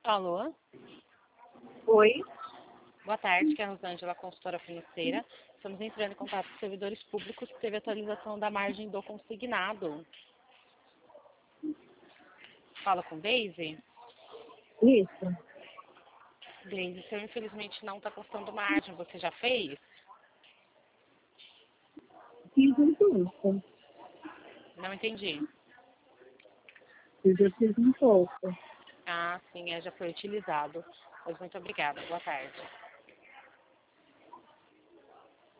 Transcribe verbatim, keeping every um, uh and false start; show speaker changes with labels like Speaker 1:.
Speaker 1: Alô?
Speaker 2: Oi?
Speaker 1: Boa tarde, que é a Rosângela, consultora financeira. Estamos entrando em contato com servidores públicos que teve atualização da margem do consignado. Fala com Daisy?
Speaker 2: Isso.
Speaker 1: Daisy, seu infelizmente não está constando margem. Você já fez?
Speaker 2: Fiz um pouco.
Speaker 1: Não entendi.
Speaker 2: Eu já fiz um pouco.
Speaker 1: Ah, sim, é, já foi utilizado. Pois muito obrigada. Boa tarde.